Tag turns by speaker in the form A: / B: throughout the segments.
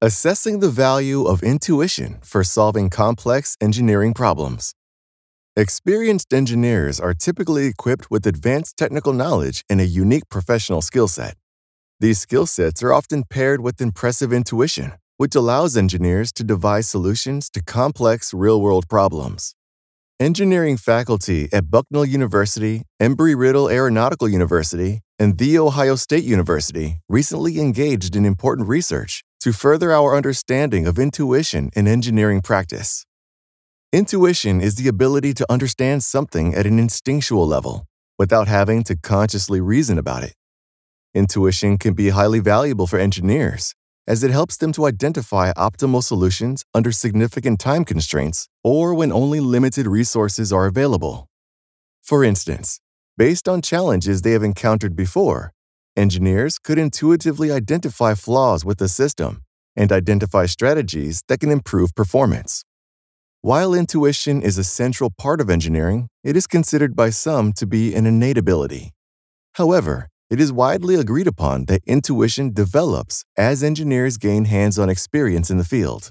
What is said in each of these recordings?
A: Assessing the value of intuition for solving complex engineering problems. Experienced engineers are typically equipped with advanced technical knowledge and a unique professional skill set. These skill sets are often paired with impressive intuition, which allows engineers to devise solutions to complex real-world problems. Engineering faculty at Bucknell University, Embry-Riddle Aeronautical University, and The Ohio State University recently engaged in important research to further our understanding of intuition in engineering practice. Intuition is the ability to understand something at an instinctual level without having to consciously reason about it. Intuition can be highly valuable for engineers, as it helps them to identify optimal solutions under significant time constraints or when only limited resources are available. For instance, based on challenges they have encountered before, engineers could intuitively identify flaws with the system and identify strategies that can improve performance. While intuition is a central part of engineering, it is considered by some to be an innate ability. However, it is widely agreed upon that intuition develops as engineers gain hands-on experience in the field.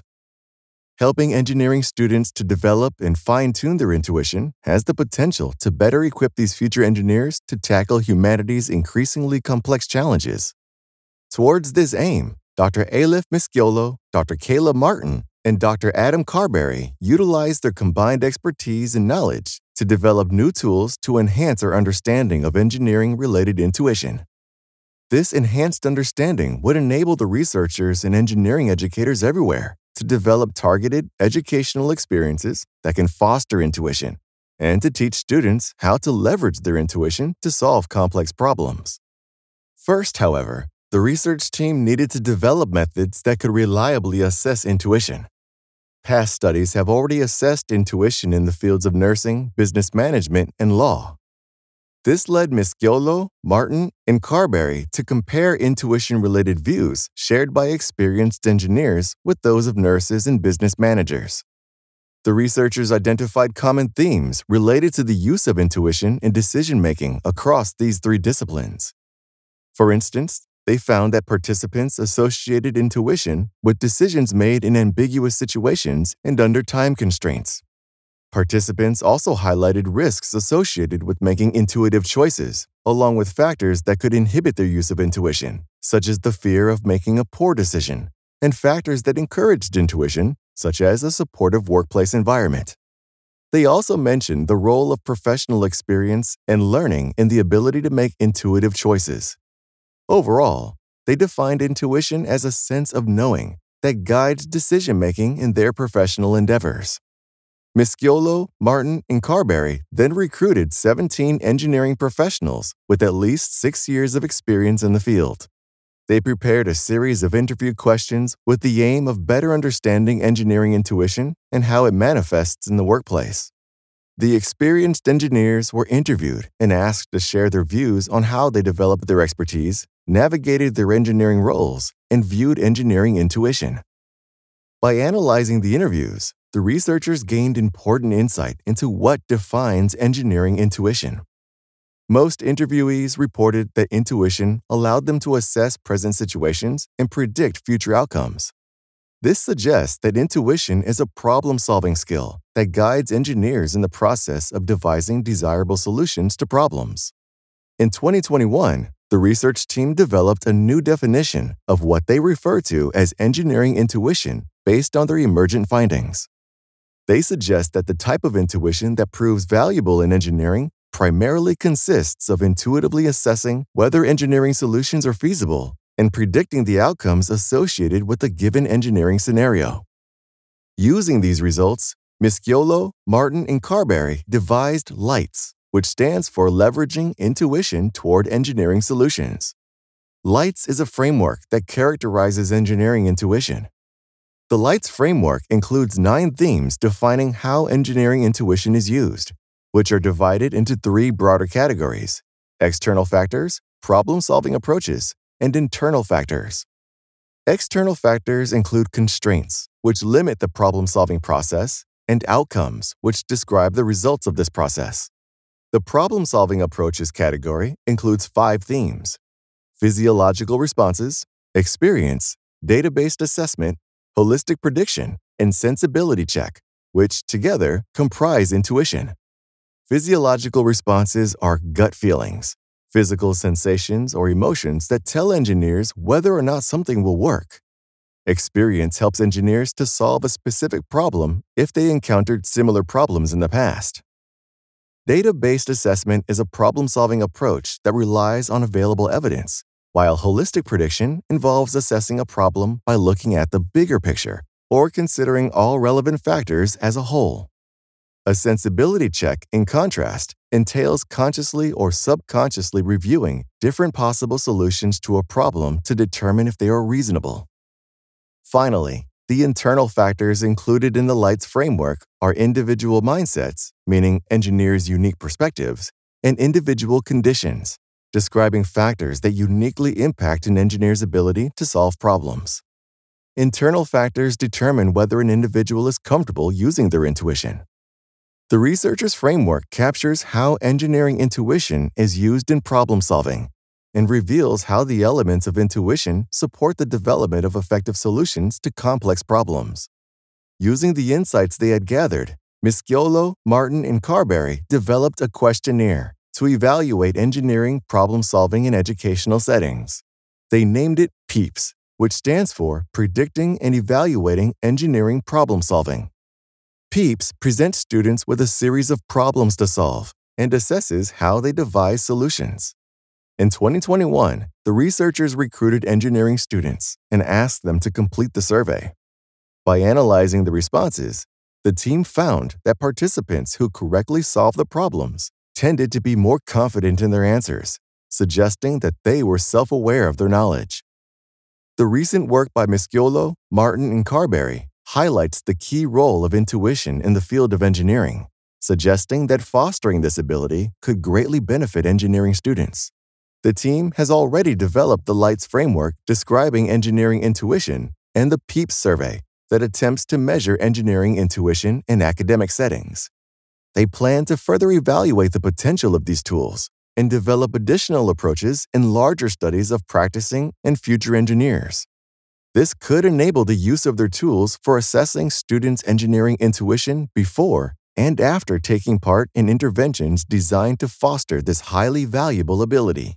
A: Helping engineering students to develop and fine-tune their intuition has the potential to better equip these future engineers to tackle humanity's increasingly complex challenges. Towards this aim, Dr. Aleph Mischiolo, Dr. Kayla Martin, and Dr. Adam Carberry utilize their combined expertise and knowledge to develop new tools to enhance our understanding of engineering-related intuition. This enhanced understanding would enable the researchers and engineering educators everywhere to develop targeted educational experiences that can foster intuition and to teach students how to leverage their intuition to solve complex problems. First, however, the research team needed to develop methods that could reliably assess intuition. Past studies have already assessed intuition in the fields of nursing, business management, and law. This led Mischiolo, Martin, and Carberry to compare intuition-related views shared by experienced engineers with those of nurses and business managers. The researchers identified common themes related to the use of intuition in decision-making across these three disciplines. For instance, they found that participants associated intuition with decisions made in ambiguous situations and under time constraints. Participants also highlighted risks associated with making intuitive choices, along with factors that could inhibit their use of intuition, such as the fear of making a poor decision, and factors that encouraged intuition, such as a supportive workplace environment. They also mentioned the role of professional experience and learning in the ability to make intuitive choices. Overall, they defined intuition as a sense of knowing that guides decision-making in their professional endeavors. Mischiolo, Martin, and Carberry then recruited 17 engineering professionals with at least 6 years of experience in the field. They prepared a series of interview questions with the aim of better understanding engineering intuition and how it manifests in the workplace. The experienced engineers were interviewed and asked to share their views on how they developed their expertise, navigated their engineering roles, and viewed engineering intuition. By analyzing the interviews, the researchers gained important insight into what defines engineering intuition. Most interviewees reported that intuition allowed them to assess present situations and predict future outcomes. This suggests that intuition is a problem-solving skill that guides engineers in the process of devising desirable solutions to problems. In 2021, the research team developed a new definition of what they refer to as engineering intuition based on their emergent findings. They suggest that the type of intuition that proves valuable in engineering primarily consists of intuitively assessing whether engineering solutions are feasible and predicting the outcomes associated with a given engineering scenario. Using these results, Mischiolo, Martin, and Carberry devised LIGHTS, which stands for Leveraging Intuition Toward Engineering Solutions. LIGHTS is a framework that characterizes engineering intuition. The LIGHTS framework includes 9 themes defining how engineering intuition is used, which are divided into 3 broader categories: external factors, problem-solving approaches, and internal factors. External factors include constraints, which limit the problem-solving process, and outcomes, which describe the results of this process. The problem-solving approaches category includes 5 themes: physiological responses, experience, data-based assessment, holistic prediction, and sensibility check, which together comprise intuition. Physiological responses are gut feelings, physical sensations or emotions that tell engineers whether or not something will work. Experience helps engineers to solve a specific problem if they encountered similar problems in the past. Data-based assessment is a problem-solving approach that relies on available evidence, while holistic prediction involves assessing a problem by looking at the bigger picture or considering all relevant factors as a whole. A sensibility check, in contrast, entails consciously or subconsciously reviewing different possible solutions to a problem to determine if they are reasonable. Finally, the internal factors included in the LIGHTS framework are individual mindsets, meaning engineers' unique perspectives, and individual conditions, describing factors that uniquely impact an engineer's ability to solve problems. Internal factors determine whether an individual is comfortable using their intuition. The researcher's framework captures how engineering intuition is used in problem solving and reveals how the elements of intuition support the development of effective solutions to complex problems. Using the insights they had gathered, Mischiolo, Martin, and Carberry developed a questionnaire to evaluate engineering problem-solving in educational settings. They named it PEEPS, which stands for Predicting and Evaluating Engineering Problem-Solving. PEEPS presents students with a series of problems to solve and assesses how they devise solutions. In 2021, the researchers recruited engineering students and asked them to complete the survey. By analyzing the responses, the team found that participants who correctly solved the problems tended to be more confident in their answers, suggesting that they were self-aware of their knowledge. The recent work by Mischiolo, Martin, and Carberry highlights the key role of intuition in the field of engineering, suggesting that fostering this ability could greatly benefit engineering students. The team has already developed the LIGHTS framework describing engineering intuition and the PEEPS survey that attempts to measure engineering intuition in academic settings. They plan to further evaluate the potential of these tools and develop additional approaches in larger studies of practicing and future engineers. This could enable the use of their tools for assessing students' engineering intuition before and after taking part in interventions designed to foster this highly valuable ability.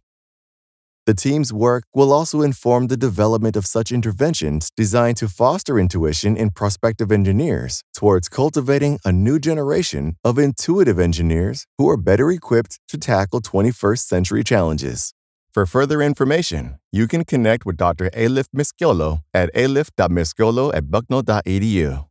A: The team's work will also inform the development of such interventions designed to foster intuition in prospective engineers towards cultivating a new generation of intuitive engineers who are better equipped to tackle 21st century challenges. For further information, you can connect with Dr. Elif Mischiolo at elif.mischiolo@bucknell.edu.